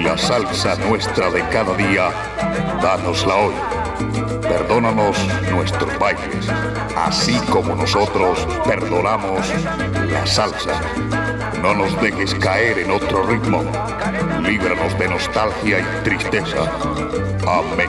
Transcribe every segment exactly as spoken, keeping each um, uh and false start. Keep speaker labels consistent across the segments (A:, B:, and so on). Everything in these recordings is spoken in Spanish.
A: la salsa nuestra de cada día, dánosla hoy. Perdónanos nuestros bailes, así como nosotros perdonamos la salsa. No nos dejes caer en otro ritmo, líbranos de nostalgia y tristeza. Amén.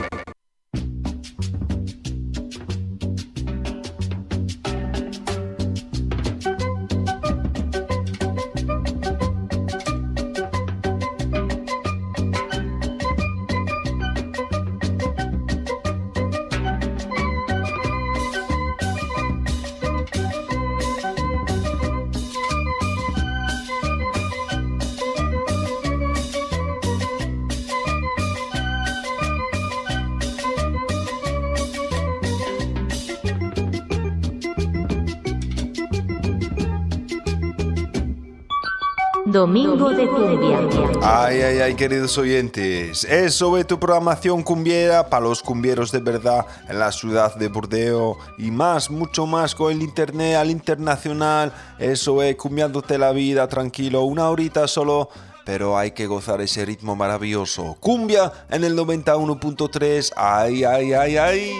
B: Domingo de Cumbia.
C: Ay, ay, ay, queridos oyentes. Eso es tu programación cumbiera para los cumbieros de verdad en la ciudad de Burdeos y más, mucho más con el internet al internacional. Eso es cumbiándote la vida, tranquilo, una horita solo, pero hay que gozar ese ritmo maravilloso. Cumbia en el noventa y uno punto tres. Ay, ay, ay, ay.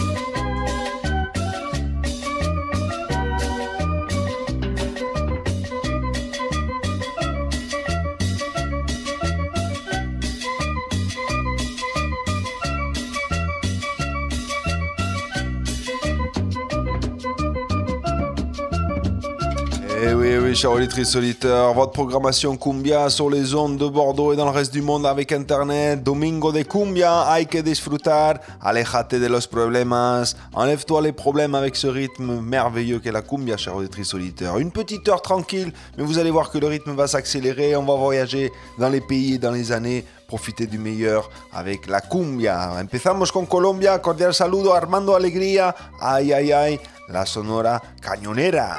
C: Eh oui, oui, chers auditrices auditeurs, votre programmation Cumbia sur les ondes de Bordeaux et dans le reste du monde avec Internet. Domingo de Cumbia, hay que disfrutar, aléjate de los problemas, enlève-toi les problèmes avec ce rythme merveilleux qu'est la Cumbia, chers auditrices auditeurs. Une petite heure tranquille, mais vous allez voir que le rythme va s'accélérer, on va voyager dans les pays et dans les années. Profiter du meilleur avec la Cumbia. Empezamos con Colombia, cordial saludo a Armando Alegría, ay, ay, ay, la Sonora Cañonera.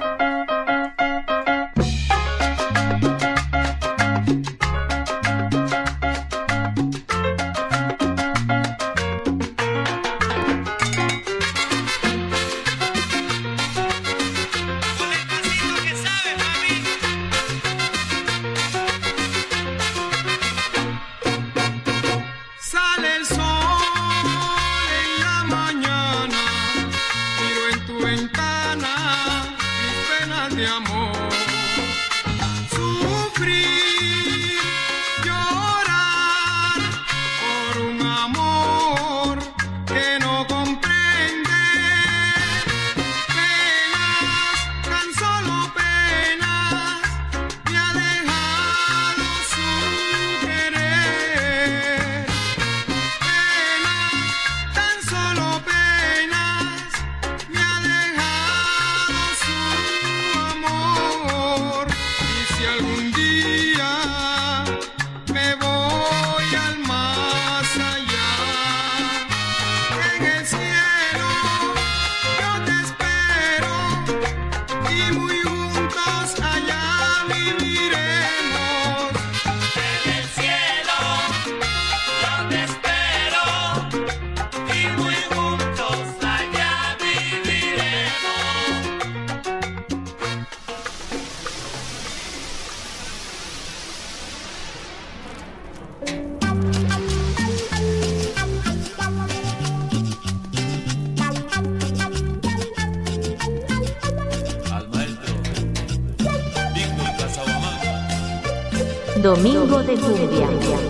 B: Domingo de Cumbia.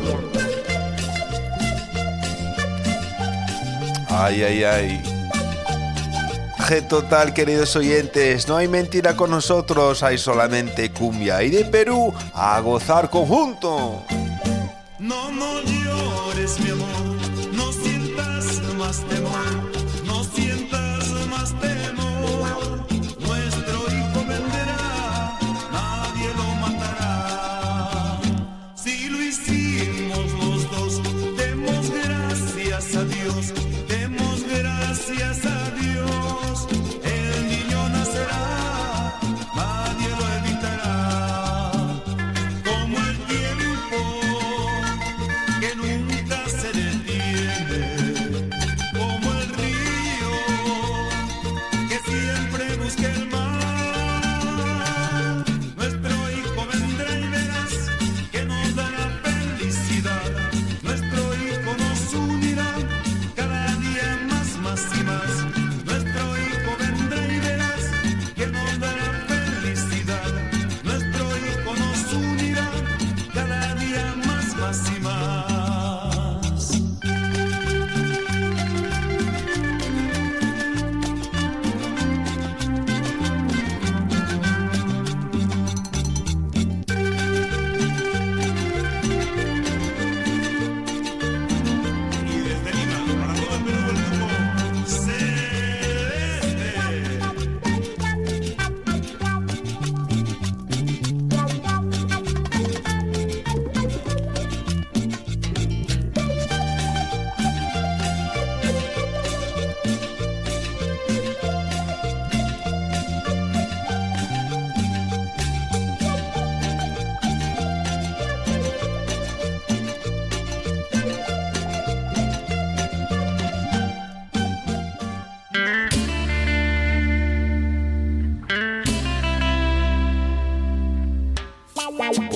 C: Ay, ay, ay. G total, queridos oyentes. No hay mentira con nosotros, hay solamente cumbia. Y de Perú a gozar conjunto.
D: No, no llores, mi amor. No sientas más temor. No sientas más temor. Nuestro hijo vendrá, nadie lo matará. Si lo hicimos los dos, demos gracias a Dios. Demos gracias a Dios. El niño nacerá, nadie lo evitará. Como el tiempo que nunca se detiene, como el río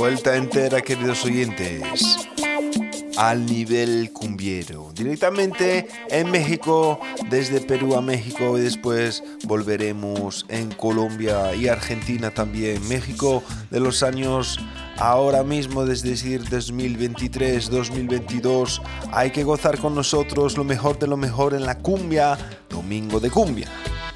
C: Vuelta entera, queridos oyentes, al nivel cumbiero. Directamente en México, desde Perú a México, y después volveremos en Colombia y Argentina también. México de los años ahora mismo, es decir, dos mil veintitrés, dos mil veintidós. Hay que gozar con nosotros lo mejor de lo mejor en la cumbia, Domingo de Cumbia.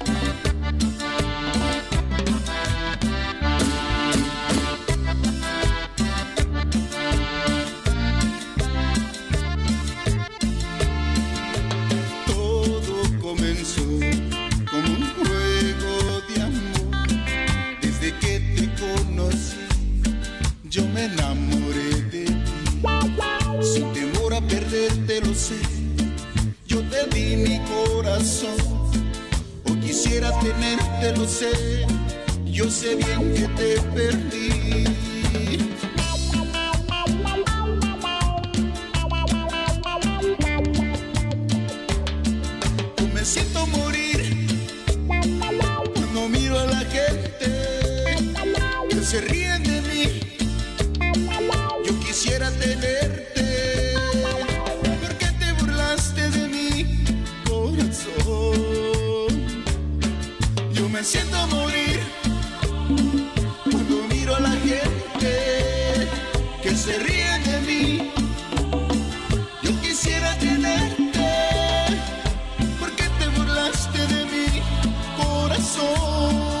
D: Yo te di mi corazón, o quisiera tenerte, lo sé. Yo sé bien que te perdí. Me siento morir cuando miro a la gente que se ríen de mí. Yo quisiera tenerte. Me siento morir cuando miro a la gente que se ríe de mí. Yo quisiera tenerte, porque te burlaste de mi corazón.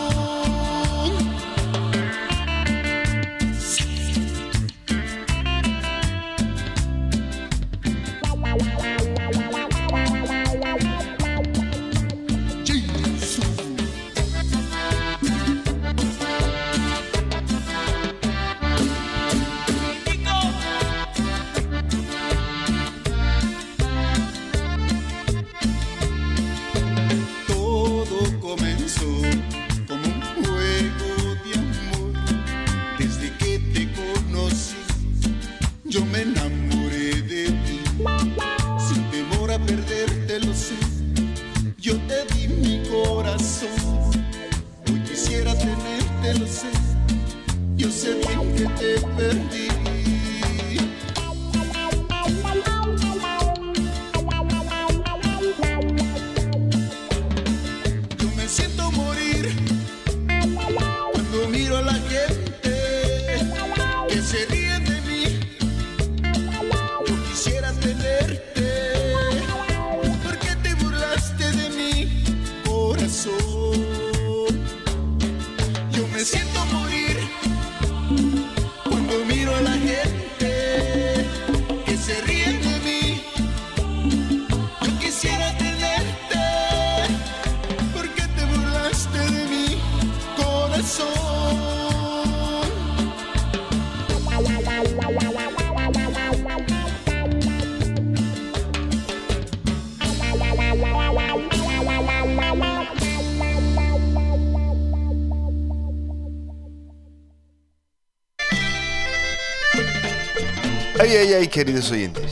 C: Ay, ay, ay, queridos oyentes.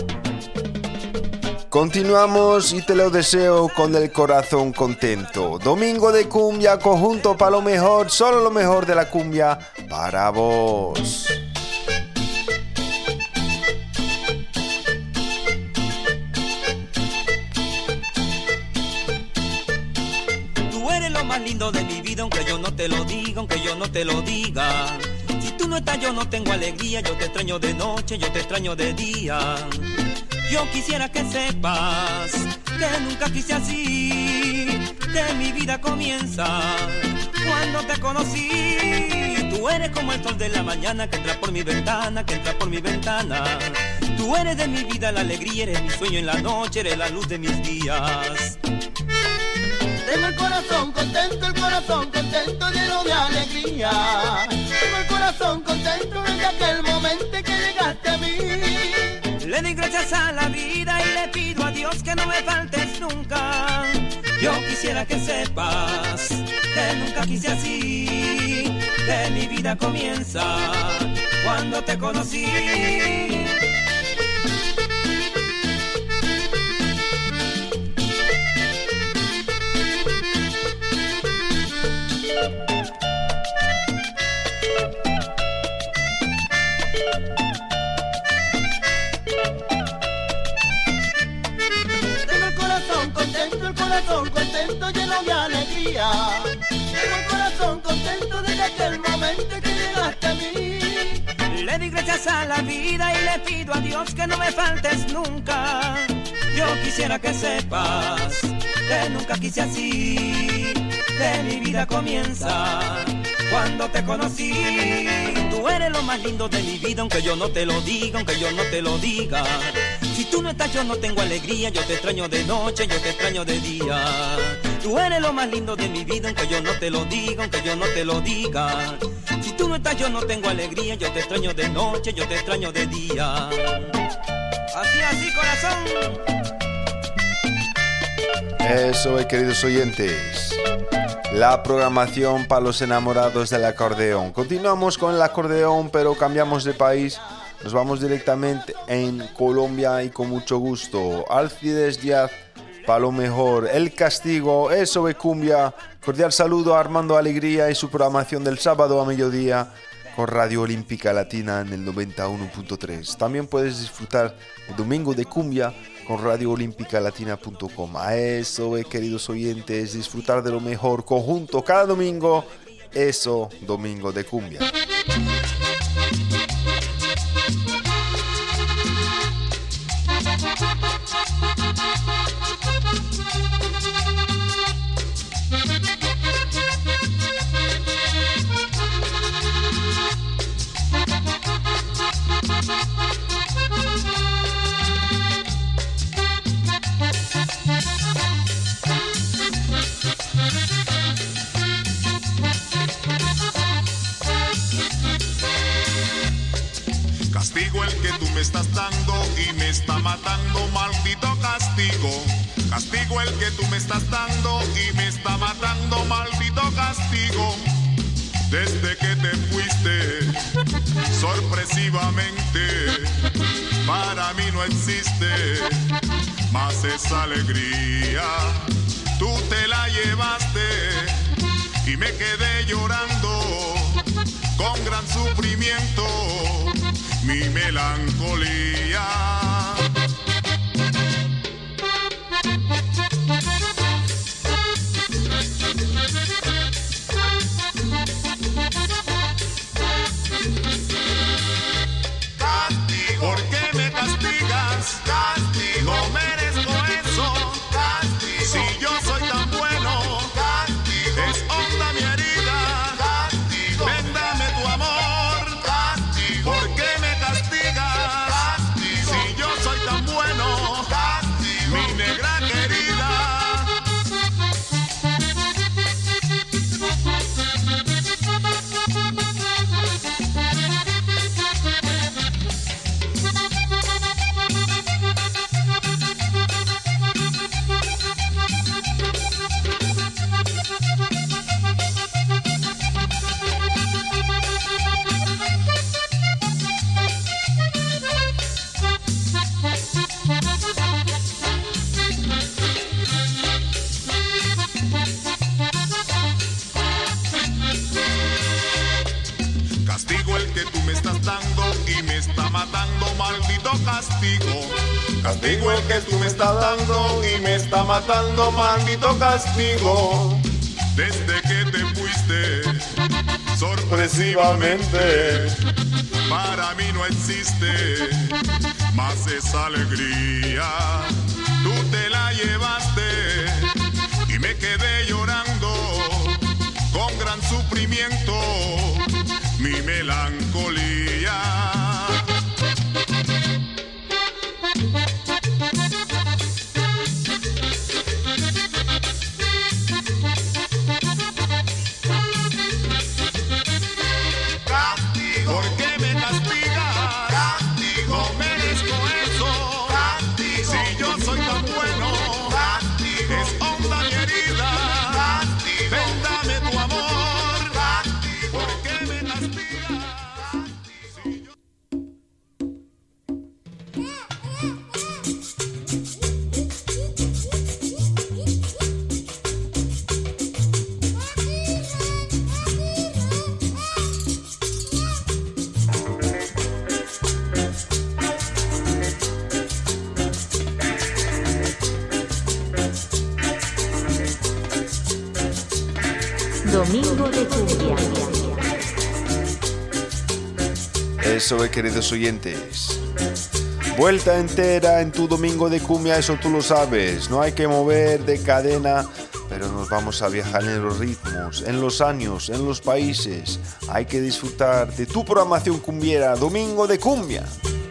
C: Continuamos y te lo deseo con el corazón contento. Domingo de Cumbia, conjunto para lo mejor, solo lo mejor de la cumbia para vos.
E: Tú eres lo más lindo de mi vida, aunque yo no te lo diga, aunque yo no te lo diga. Tú no estás, yo no tengo alegría, yo te extraño de noche, yo te extraño de día. Yo quisiera que sepas que nunca quise así, que mi vida comienza cuando te conocí. Tú eres como el sol de la mañana que entra por mi ventana, que entra por mi ventana. Tú eres de mi vida la alegría, eres mi sueño en la noche, eres la luz de mis días.
F: Tengo el corazón contento, el corazón contento, lleno de alegría. Tengo el corazón contento desde aquel momento que llegaste a mí.
E: Le doy gracias a la vida y le pido a Dios que no me faltes nunca. Yo quisiera que sepas que nunca quise así, que mi vida comienza cuando te conocí.
F: contento, lleno de alegría. Tengo el corazón contento desde aquel momento que llegaste a mí.
E: Le di gracias a la vida y le pido a Dios que no me faltes nunca. Yo quisiera que sepas que nunca quise así. De mi vida comienza cuando te conocí. Tú eres lo más lindo de mi vida, aunque yo no te lo diga, aunque yo no te lo diga. Si tú no estás yo no tengo alegría, yo te extraño de noche, yo te extraño de día. Tú eres lo más lindo de mi vida, aunque yo no te lo diga, aunque yo no te lo diga. Si tú no estás yo no tengo alegría, yo te extraño de noche, yo te extraño de día. Así, así, corazón.
C: Eso es, queridos oyentes, la programación para los enamorados del acordeón. Continuamos con el acordeón, pero cambiamos de país. Nos vamos directamente en Colombia y con mucho gusto. Alcides Díaz, para lo mejor. El Castigo, eso es cumbia. Cordial saludo a Armando Alegría y su programación del sábado a mediodía con Radio Olímpica Latina en el noventa y uno punto tres. También puedes disfrutar el domingo de cumbia con radio olímpica latina punto com. A eso, eh, queridos oyentes, disfrutar de lo mejor conjunto cada domingo. Eso, domingo de cumbia.
G: Castigo el que tú me estás dando y me está matando, maldito castigo. Castigo el que tú me estás dando y me está matando, maldito castigo. Desde que te fuiste, sorpresivamente, para mí no existe más esa alegría. Tú te la llevaste y me quedé llorando con gran sufrimiento mi melancolía. Castigo, ¿por qué me castigas? Castigo, no merezco eso. Castigo, si yo soy tan bueno. Castigo, es honda mi herida. Castigo, ven dame tu amor. Castigo, ¿por qué me castigas? Castigo, si yo soy tan bueno. Castigo, mi negra querida. Castigo el que tú me estás dando y me está matando, maldito castigo. Castigo el que tú me estás dando y me está matando, maldito castigo. Desde que te fuiste, sorpresivamente, para mí no existe más esa alegría. Tú te la llevaste y me quedé llorando con gran sufrimiento mi melancolía. Castigo, ¿por qué me castigas? Castigo, no merezco eso. Castigo, si yo soy tan bueno. Castigo, es honda mi herida. Castigo, ven dame tu amor. Castigo, ¿por qué me castigas? Si yo...
B: Domingo de Cumbia.
C: Eso es, queridos oyentes. Vuelta entera en tu Domingo de Cumbia, eso tú lo sabes. No hay que mover de cadena, pero nos vamos a viajar en los ritmos, en los años, en los países. Hay que disfrutar de tu programación cumbiera, Domingo de Cumbia.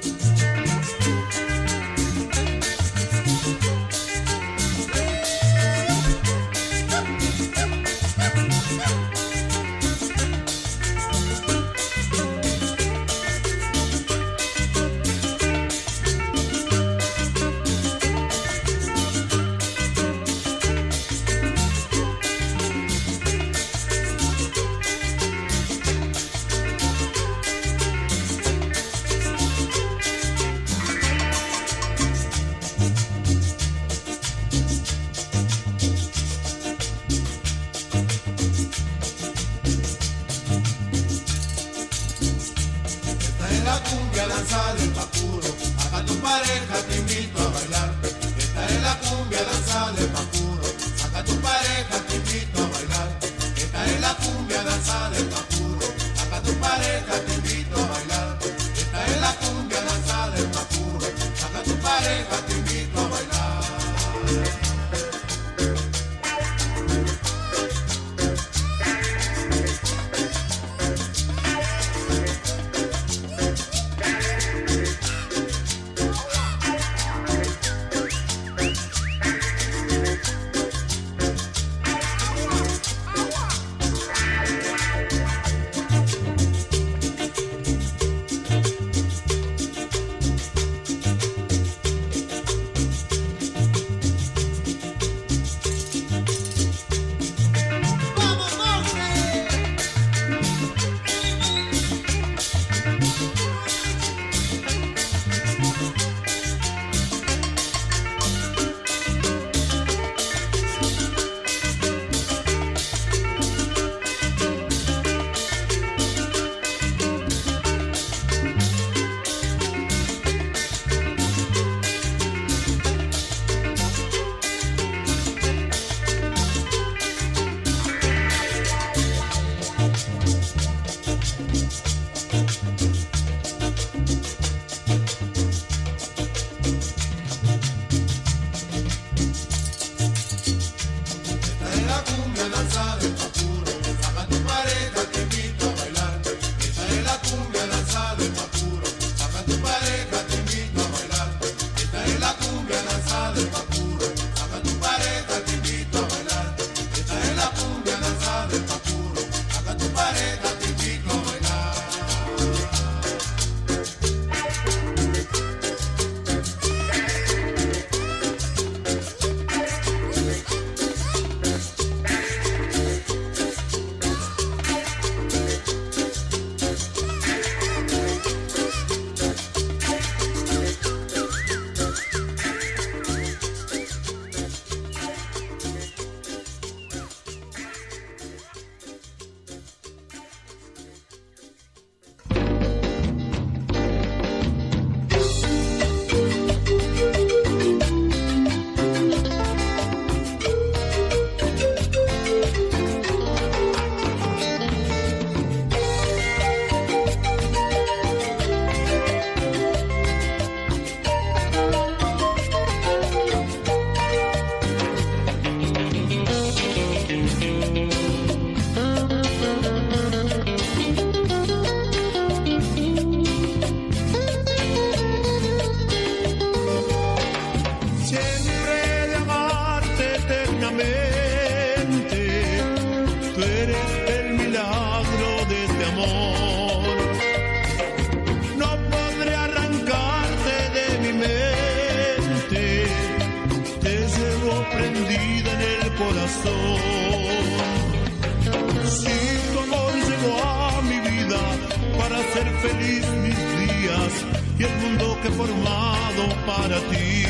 H: Feliz mis días y el mundo que he formado para ti.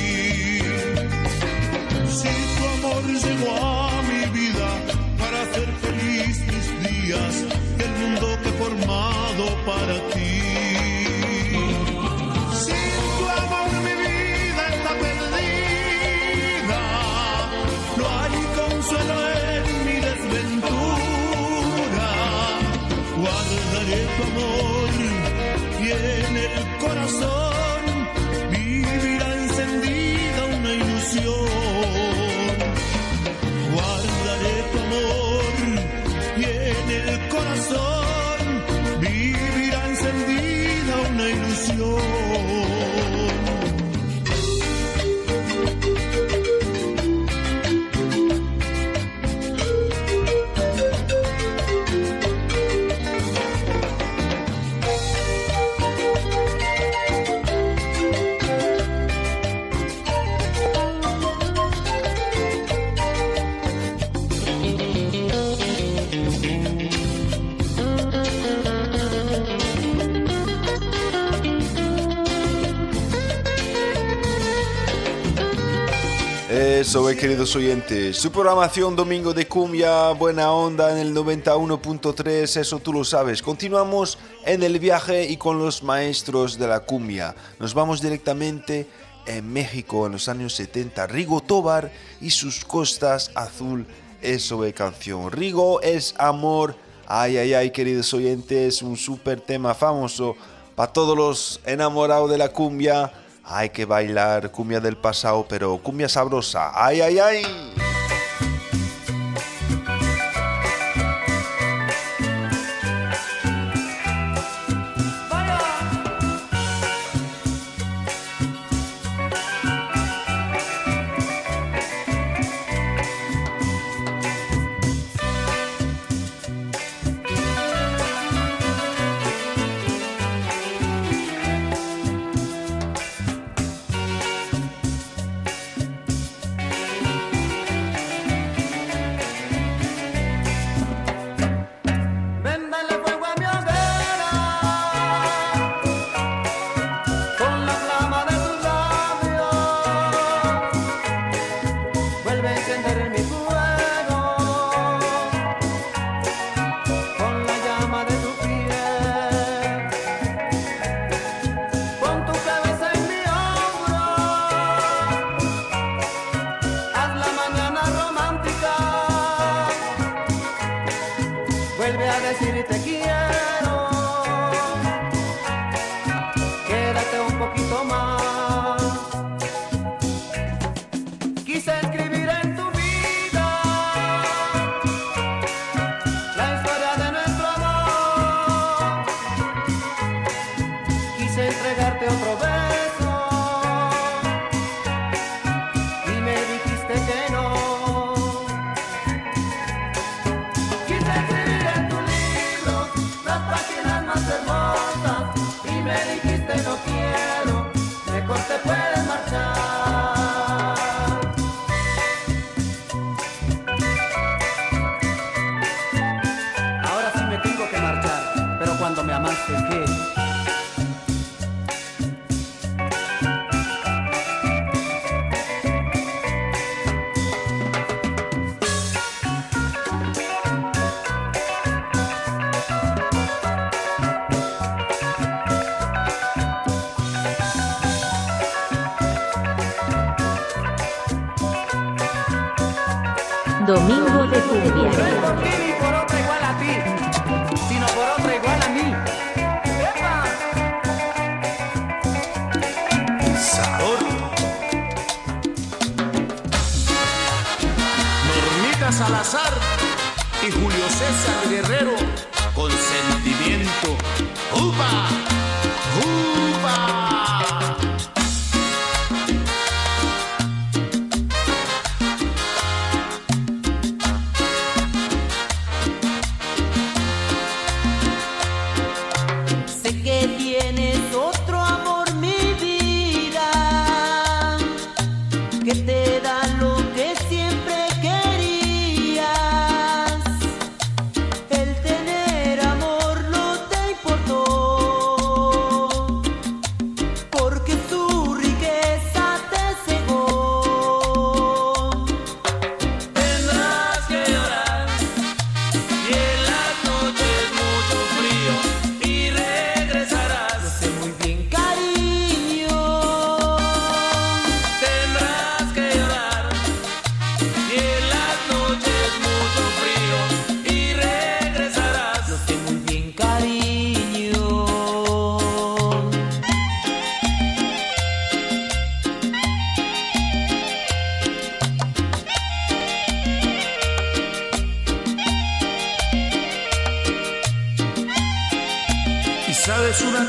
H: Si tu amor llegó a mi vida para hacer feliz mis días y el mundo que he formado para ti. Sin tu amor mi vida está perdida, no hay consuelo en mi desventura. tu amor y en el corazón vivirá encendida una ilusión. Guardaré tu amor y en el corazón vivirá encendida una ilusión.
C: Eso es, queridos oyentes. Su programación Domingo de Cumbia, buena onda en el noventa y uno punto tres, eso tú lo sabes. Continuamos en el viaje y con los maestros de la cumbia. Nos vamos directamente en México en los años setenta. Rigo Tobar y sus Costas Azul, eso es canción. Rigo es amor. Ay, ay, ay, queridos oyentes, un súper tema famoso para todos los enamorados de la cumbia. Hay que bailar cumbia del pasado, pero cumbia sabrosa. ¡Ay, ay, ay!
B: Domingo de Cumbia.
F: No es por ti ni por otra igual a ti, sino por otra igual a mí. ¡Epa!
H: Sabor. Normita Salazar y Julio César Guerrero con sentimiento. ¡Upa! ¡Upa!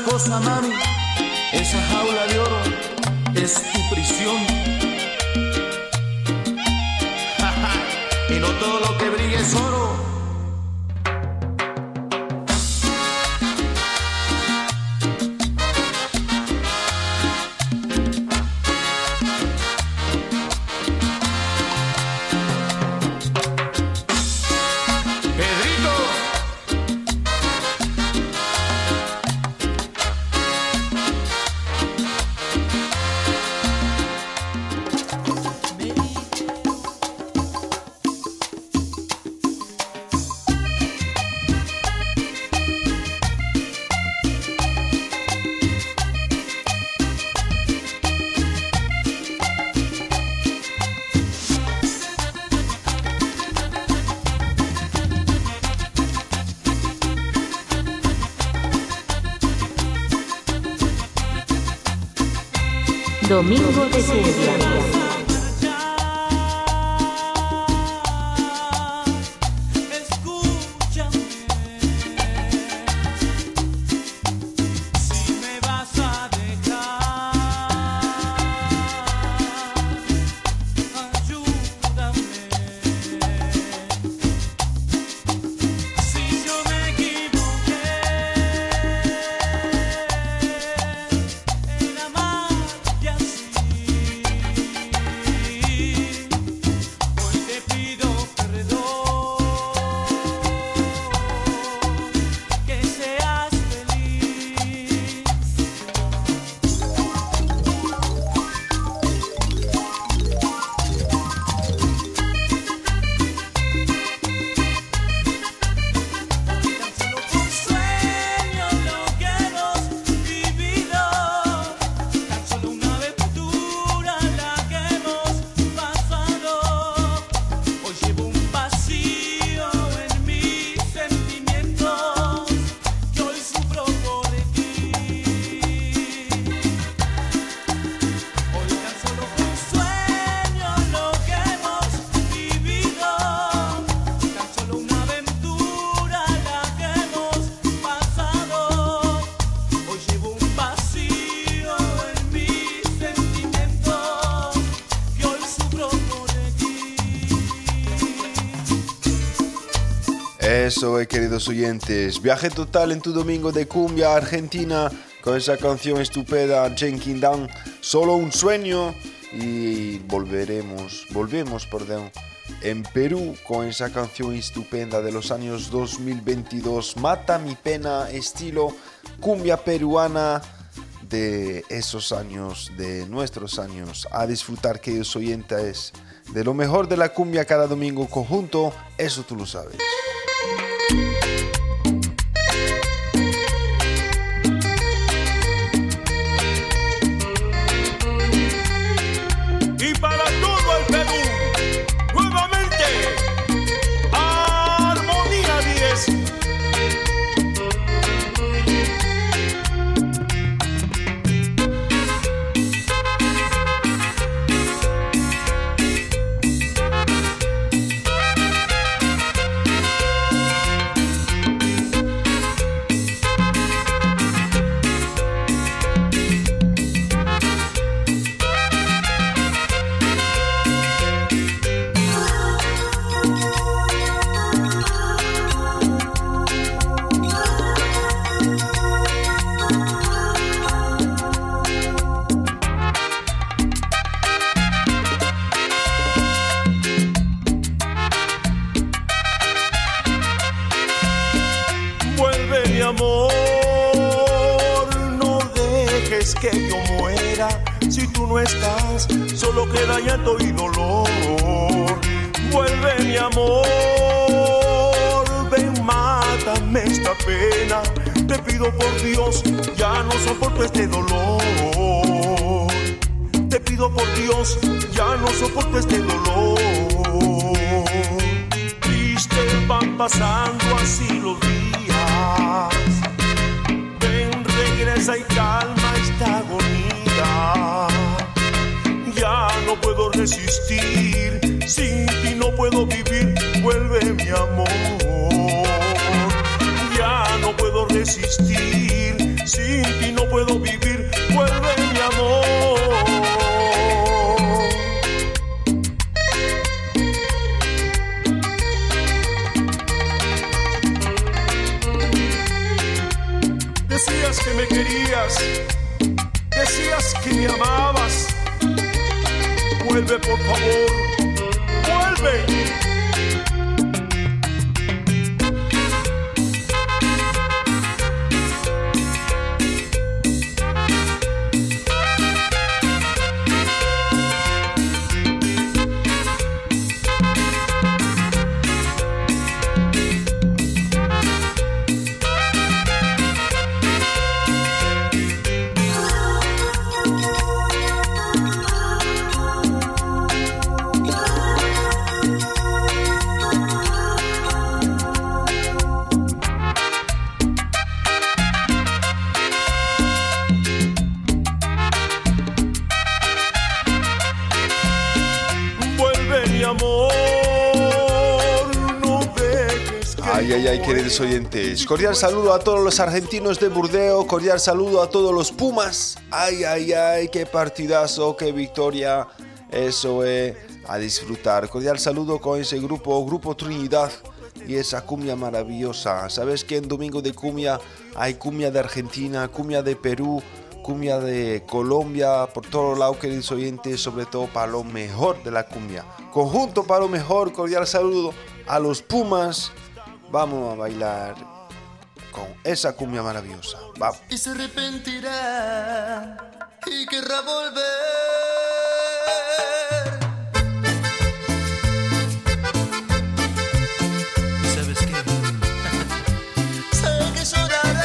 I: cosa, mami, esa jaula de oro es tu prisión. Y no todo lo que brilla es oro.
B: Domingo de Cumbia.
C: Eso, eh, queridos oyentes, viaje total en tu domingo de cumbia Argentina con esa canción estupenda Jenkins Dan, Solo un sueño, y volveremos, volvemos, perdón, en Perú con esa canción estupenda de los años dos mil veintidós, Mata mi pena, estilo cumbia peruana de esos años, de nuestros años. A disfrutar, queridos oyentes, de lo mejor de la cumbia cada domingo conjunto, eso tú lo sabes.
H: Y para todo el Perú, nuevamente, Armonía diez. Amor, no dejes que yo muera. Si tú no estás, solo queda llanto y dolor. Vuelve, mi amor, ven, mátame esta pena. Te pido por Dios, ya no soporto este dolor. Te pido por Dios, ya no soporto este dolor. Triste van pasando así los días. Ven, regresa y calma esta agonía. Ya no puedo resistir, sin ti no puedo vivir. Vuelve, mi amor. Ya no puedo resistir, sin ti no puedo vivir, vuelve mi amor. Decías que me querías, decías que me amabas. Vuelve por favor, vuelve.
C: Ay, ay, ay, queridos oyentes. Cordial saludo a todos los argentinos de Burdeos. Cordial saludo a todos los Pumas. Ay, ay, ay, qué partidazo, qué victoria. Eso es, a disfrutar. Cordial saludo con ese grupo, Grupo Trinidad. Y esa cumbia maravillosa. ¿Sabes que en Domingo de Cumbia hay cumbia de Argentina, cumbia de Perú, cumbia de Colombia, por todos lados, queridos oyentes, sobre todo para lo mejor de la cumbia? Conjunto para lo mejor. Cordial saludo a los Pumas. Vamos a bailar con esa cumbia maravillosa. Va.
F: Y se arrepentirá y querrá volver. ¿Sabes qué? Sé que llorarás.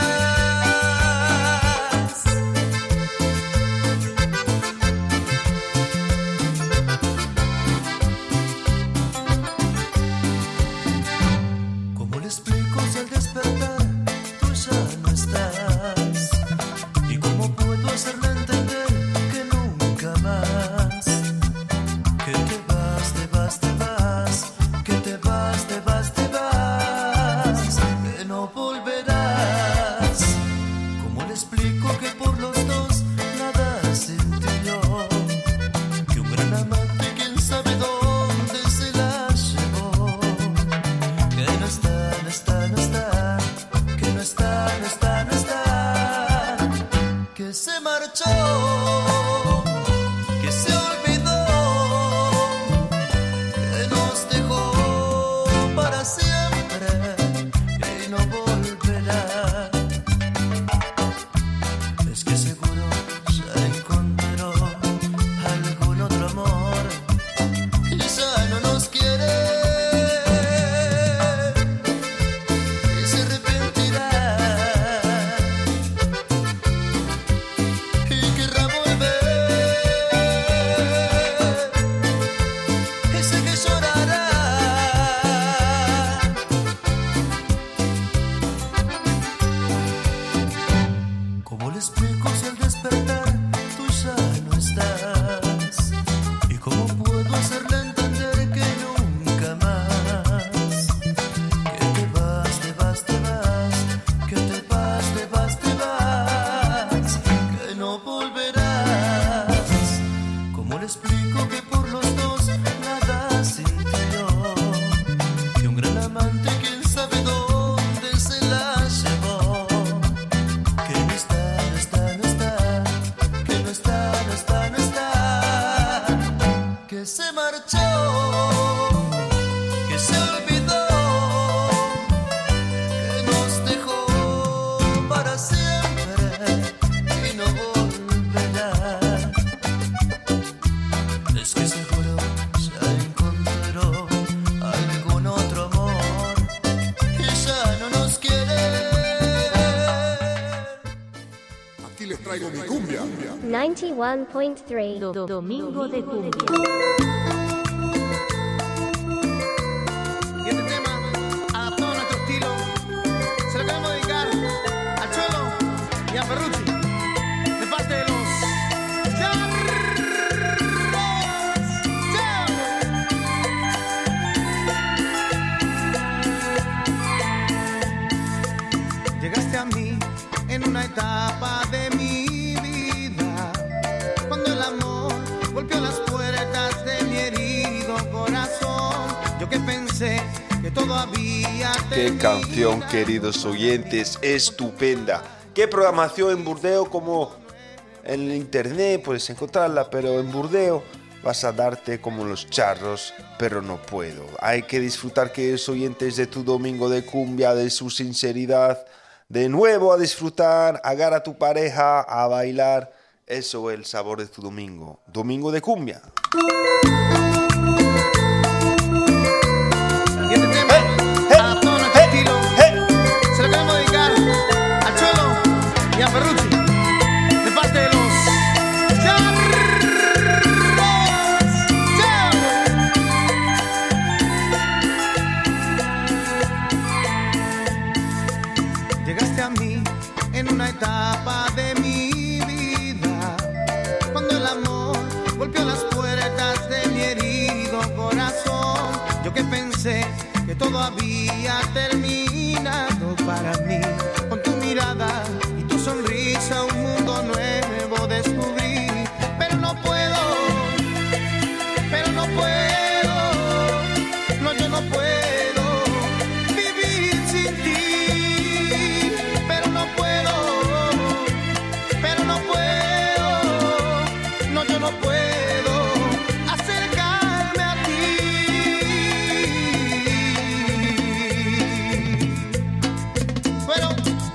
F: ¿Cómo le explico si al despertar tú ya no estás? ¿Y cómo puedo hacerle entender que nunca más? Que te vas, te vas, te vas. Que te vas, te vas, te vas. Que no volverás. ¿Cómo le explico que por los dos nada sintió? Que un gran amante, quién sabe dónde se la llevó. Que no está, no está, no está. Que no está, no está, no está. Que se marchó. Que se olvidó. Que nos dejó para siempre. Y no volverá. Es que seguro ya encontró algún otro amor. Y ya no nos quiere. Y se arrepentirá. Y querrá volver. Y sé que llorará. ¿Cómo le explico si al despertar tú ya no estás? ¿Y cómo puedo hacerle entender que nunca más? Que te vas, te vas, te vas. Que te vas, te vas, te vas. Que no volverás. ¿Cómo le explico que por los dos nada sintió? Que un gran amante, quién sabe dónde se la llevó. Que no está, no está, no está. Que no está, no está, no está. Que se marchó. Que se olvidó. Que nos dejó para siempre. Y no volverá. Es que seguro ya encontró algún otro amor. Y ya no nos quiere.
A: Aquí les traigo mi cumbia.
B: noventa y uno punto tres Do- Do- Domingo de Cumbia.
F: Y este tema, adaptado a nuestro estilo, se lo queremos dedicar a Cholo y a Ferrucci, de parte de los Charros. ¡Chao! Llegaste a mí en una etapa todavía
C: Qué canción, queridos oyentes, estupenda. Qué programación en Burdeo, como en internet puedes encontrarla, pero en Burdeo vas a darte como los charros, pero no puedo. Hay que disfrutar, queridos oyentes, de tu domingo de cumbia, de su sinceridad. De nuevo a disfrutar, agarra a tu pareja, a bailar. Eso es el sabor de tu domingo. Domingo de cumbia.
F: Y este tema, a todo nuestro estilo, se lo queremos dedicar a Cholo y a Ferrucci, de parte de los Charros. Llegaste a mí en una etapa de mi vida, cuando el amor golpeó las puertas de mi herido corazón. Yo que pensé que todo había terminado para mí, con tu mirada y tu sonrisa un mundo nuevo descubrí. Pero no puedo, pero no puedo, no, yo no puedo vivir sin ti. Pero no puedo, pero no puedo, no, yo no puedo acercarme a ti. Bueno,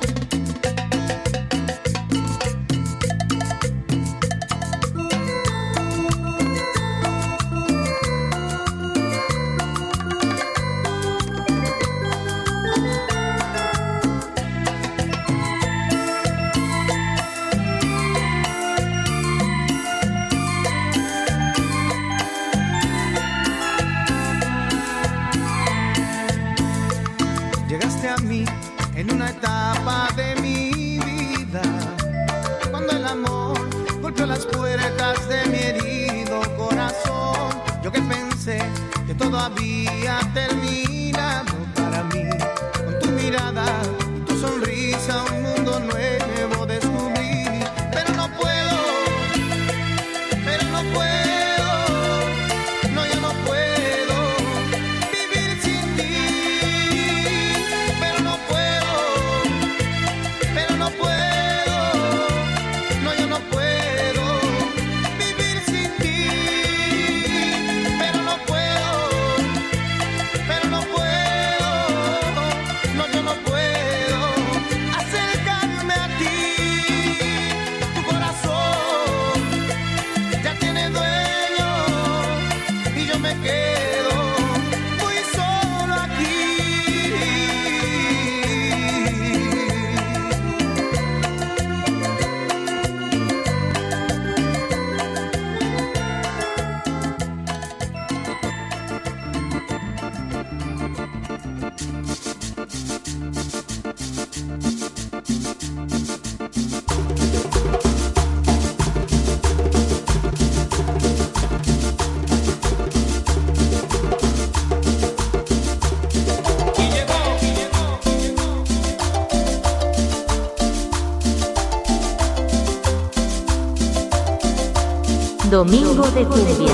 F: llegaste a mí en una etapa de mi vida, cuando el amor golpeó las puertas de mi herido corazón. Yo que pensé que todo había terminado para mí, con tu mirada y tu sonrisa un mundo nuevo descubrí. Pero no puedo, pero no puedo, no, yo no puedo vivir sin ti. Pero no puedo, pero no puedo, no, yo no puedo vivir sin ti. Pero no puedo, pero no puedo, no, yo no puedo acercarme a ti. Tu corazón ya tiene dueño y yo me quedo muy solo aquí.
B: Domingo de cumbia.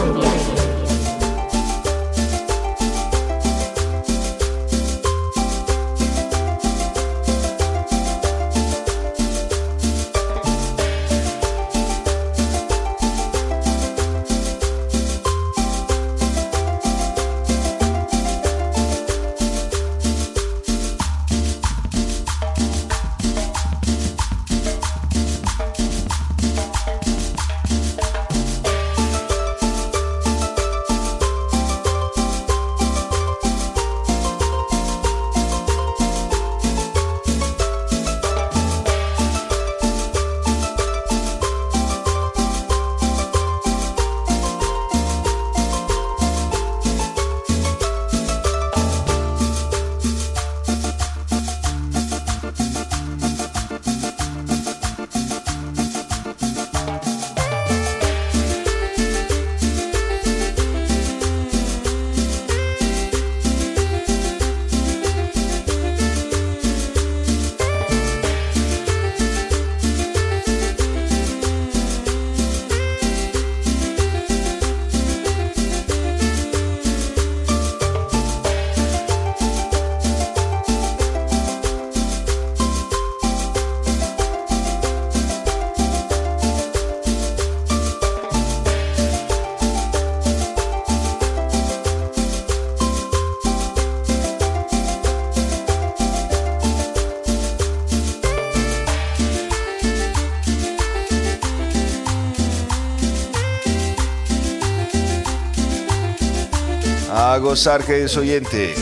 C: A gozar, queridos oyentes.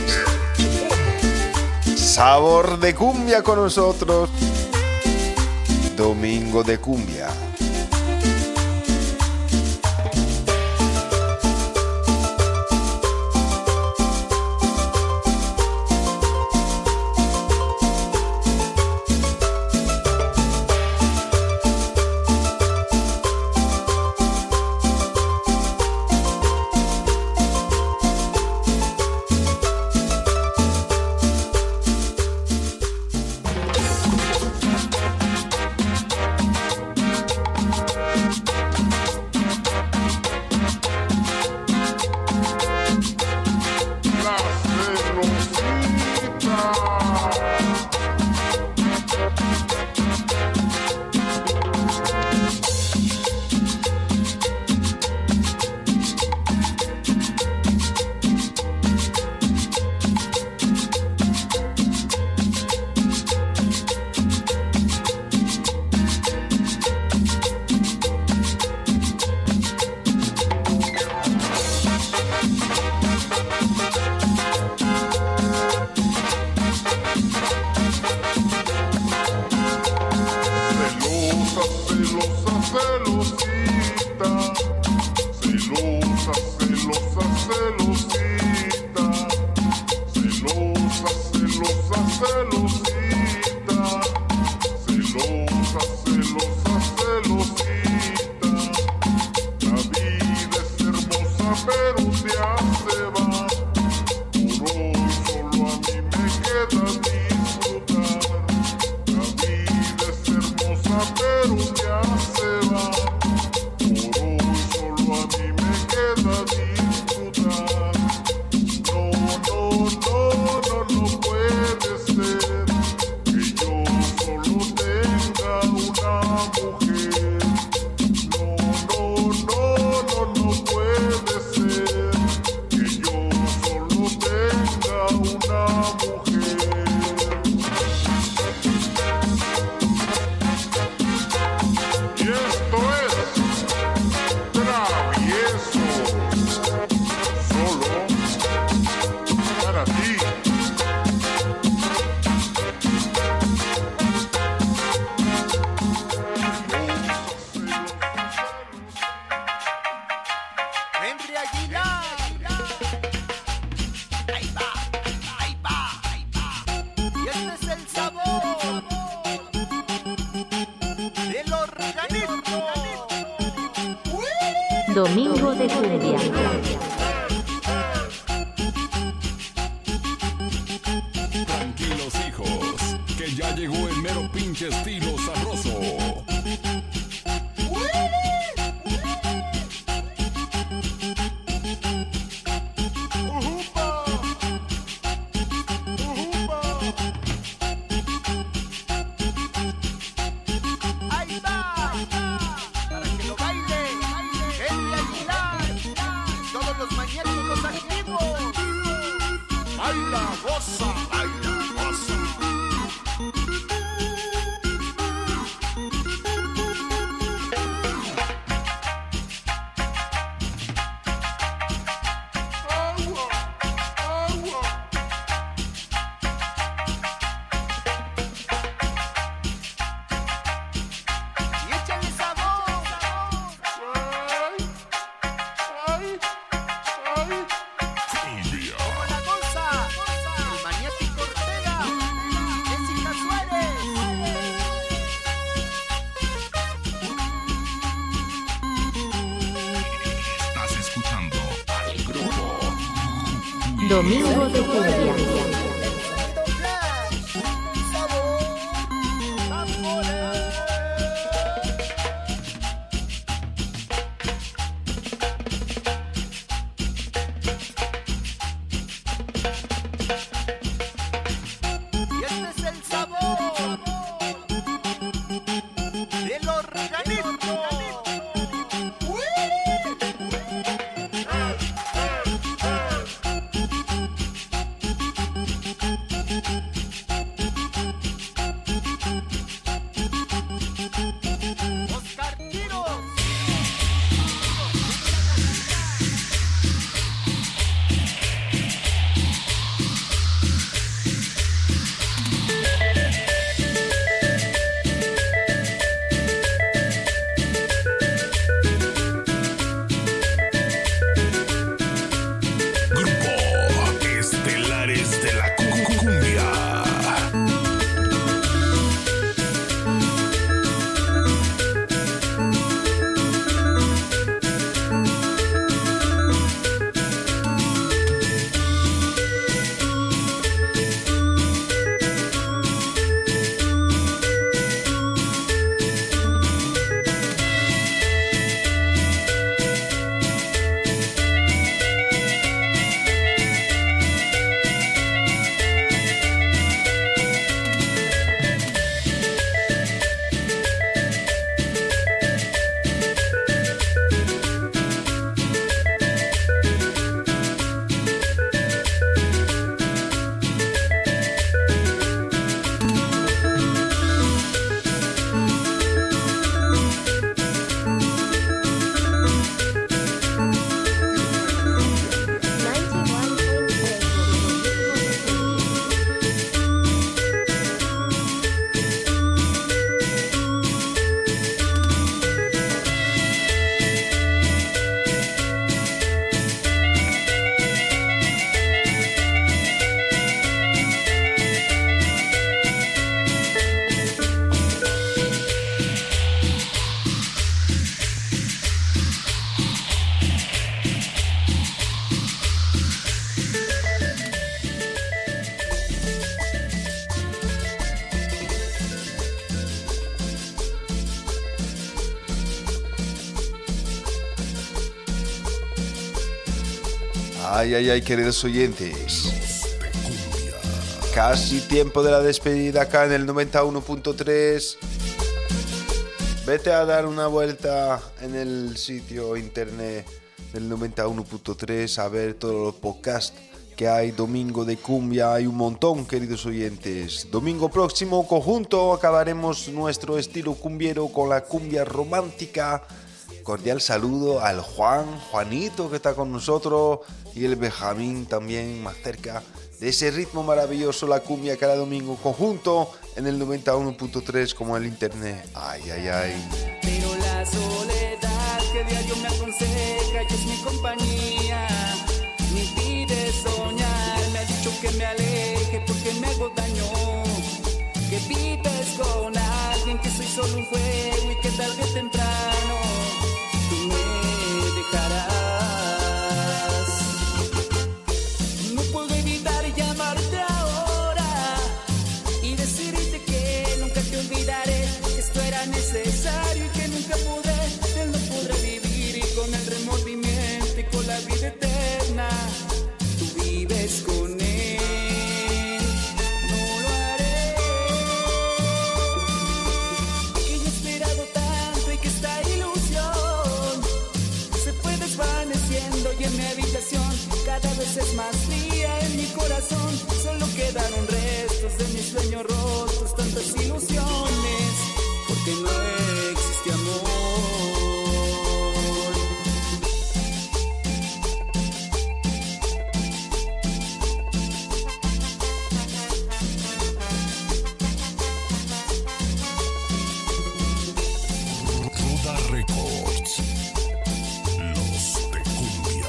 C: Sabor de cumbia con nosotros. Domingo de cumbia.
B: Domingo de cumbia.
J: Tranquilos, hijos, que ya llegó el mero pinche estilo sabroso.
B: Domingo de cumbia.
C: Ay, ay, ay, queridos oyentes. Casi tiempo de la despedida acá en el noventa y uno punto tres. Vete a dar una vuelta en el sitio internet del noventa y uno punto tres a ver todos los podcasts que hay. Domingo de Cumbia, hay un montón, queridos oyentes. Domingo próximo, conjunto, acabaremos nuestro estilo cumbiero con la cumbia romántica. Cordial saludo al Juan, Juanito que está con nosotros, y el Benjamín también más cerca de ese ritmo maravilloso, la cumbia cada domingo conjunto en el noventa y uno punto tres como el internet. Ay, ay, ay.
K: Pero la soledad que diario me aconseja y es mi compañía. Me pide soñar, me ha dicho que me aleje porque me hago daño. Que vives con alguien, que soy solo un juego y que tarde o temprano tú me dejarás. No puedo evitar llamarte ahora y decirte que nunca te olvidaré, que esto era necesario y que nunca podré, él no podrá vivir, y con el remordimiento y con la vida eterna tú vives con él. No lo haré, que yo he esperado tanto y que esta ilusión se fue desvaneciendo, y en mi habitación cada vez es más fría, en mi corazón solo quedaron restos de mis sueños rotos, tantas ilusiones, porque no existe amor.
J: Roda Records, los de cumbia.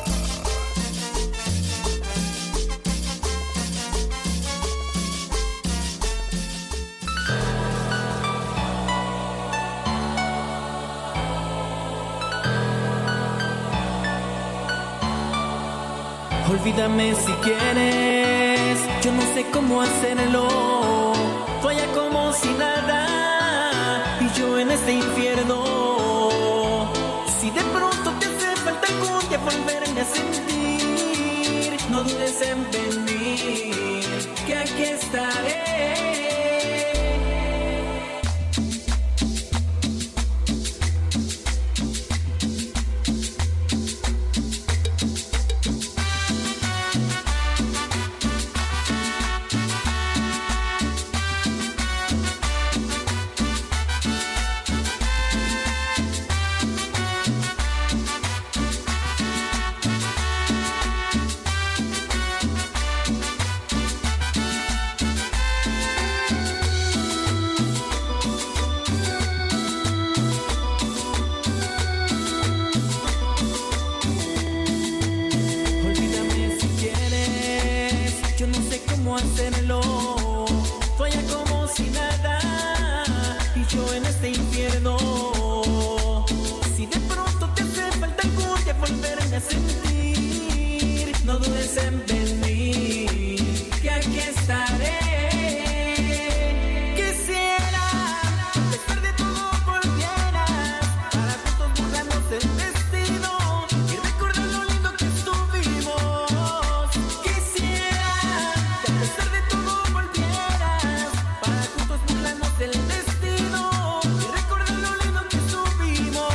K: Olvídame si quieres, yo no sé cómo hacerlo. Vaya como si nada, y yo en este infierno. Si de pronto te hace falta cumbia, volverme a sentir, no dudes en venir, que aquí estaré. Hacerlo, vaya como si nada, y yo en este infierno. Si de pronto te hace falta cumbia, volverme a sentir, no dudes en venir, que aquí estaré. Quisiera, a pesar de todo, volvieras, para juntos burlarnos del destino y recordar lo lindo que estuvimos. Quisiera, a pesar de todo volvieras, para juntos burlarnos del destino y recordar lo lindo que estuvimos.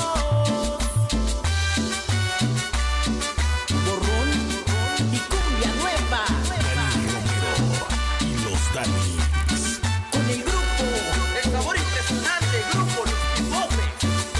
K: Borrón y cumbia nueva.
J: Dani Romero y los Danis.
K: Con el grupo, el sabor impresionante, grupo Los Pipopes.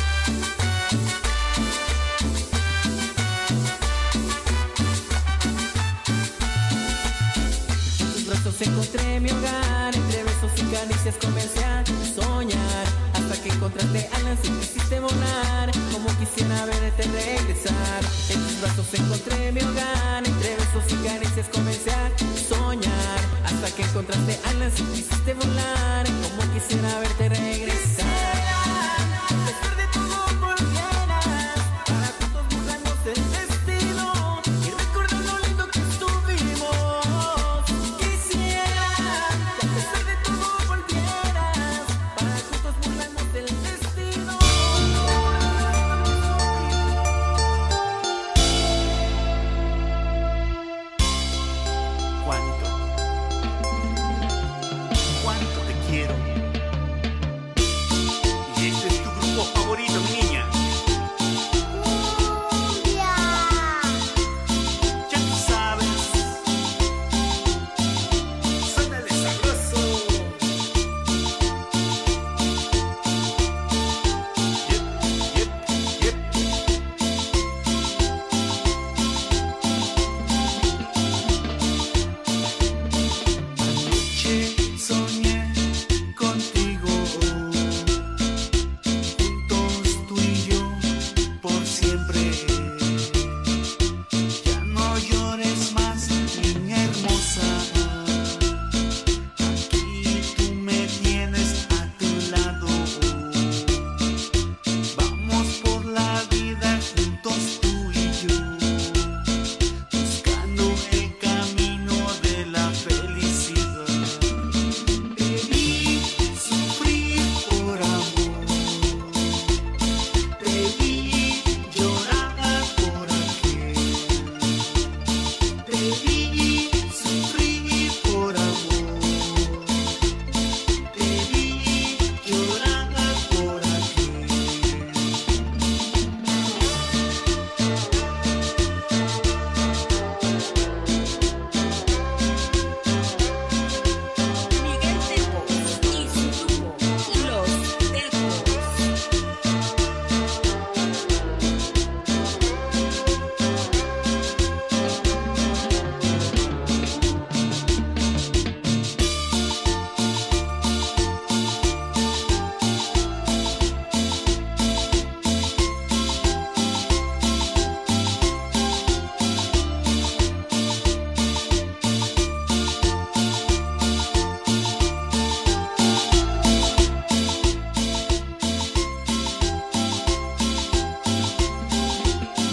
K: En tus brazos encontré mi hogar, entre besos y caricias comencé a soñar, hasta que encontraste a la que quisiste volar, como quisiera verte regresar. En tus brazos encontré mi hogar, entre besos y caricias comencé a soñar, hasta que encontraste a la que quisiste volar, como quisiera verte regresar. A pesar de todo volvieras, para juntos burlarnos del destino y recordar lo lindo que estuvimos. Quisiera que a pesar de todo volvieras, para juntos burlarnos del destino.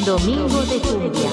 B: Domingo de Cumbia.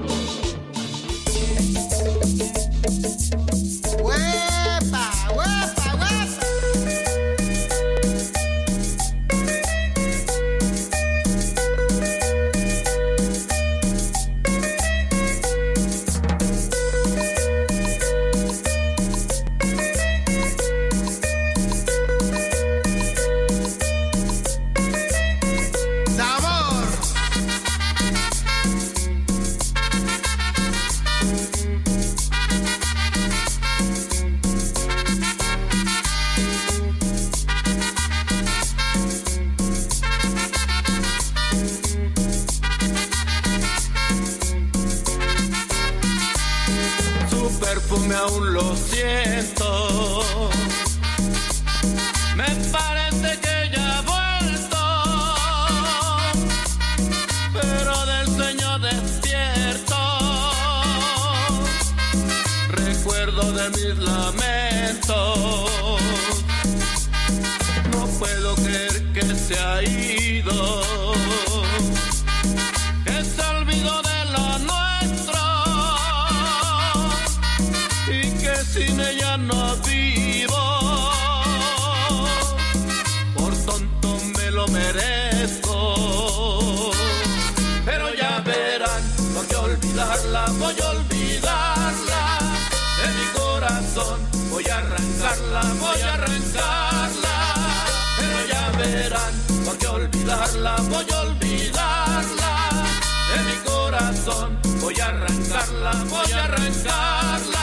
L: Perfume aún lo siento, me parece que ya ha vuelto, pero del sueño despierto, recuerdo de mis lamentos, no puedo creer que se ha ido, que se olvidó de lo nuestro, sin ella no vivo, por tonto me lo merezco, pero ya verán, por qué olvidarla, voy a olvidarla, de mi corazón voy a arrancarla, voy a arrancarla, pero ya verán, por qué olvidarla, voy a olvidarla, de mi corazón voy a arrancarla, voy a arrancarla.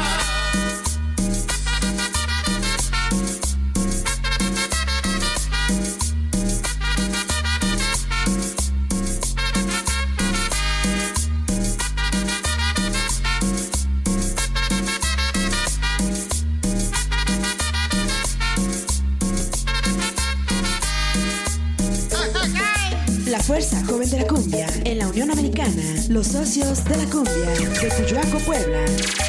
M: La Fuerza Joven de la Cumbia, en la Unión Americana, los socios de la cumbia, de Cuyoaco, Puebla.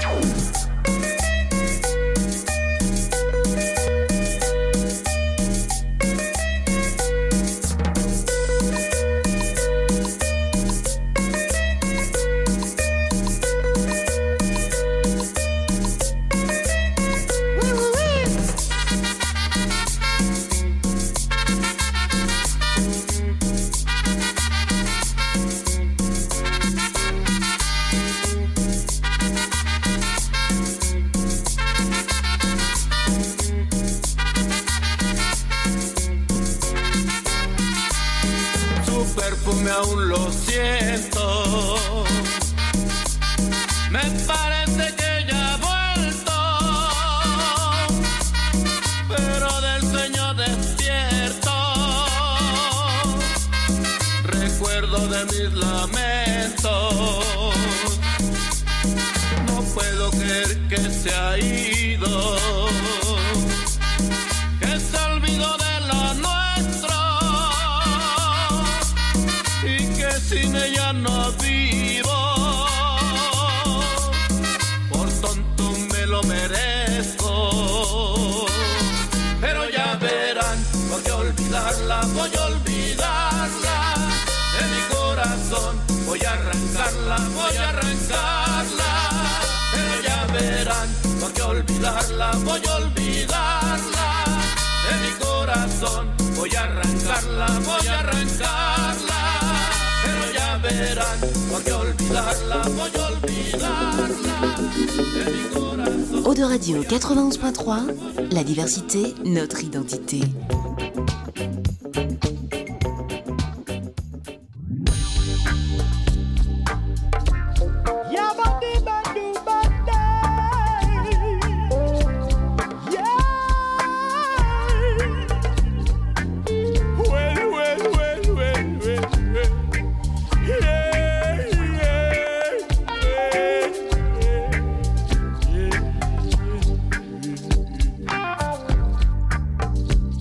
L: Perfume aún lo siento, me parece que ya ha vuelto, pero del sueño despierto, recuerdo de mis lamentos, no puedo creer que se ha ido, que se olvidó de lo nuestro, sin ella no vivo, por tonto me lo merezco, pero ya verán, por qué olvidarla, voy a olvidarla, de mi corazón voy a arrancarla, voy a arrancarla, pero ya verán, por qué olvidarla, voy a olvidarla, de mi corazón voy a arrancarla, voy a arrancarla. Pero ya verán, por qué olvidarla, voy a olvidarla de mi corazón.
N: Eau de Radio quatre-vingt-onze point trois, la diversité, notre identité.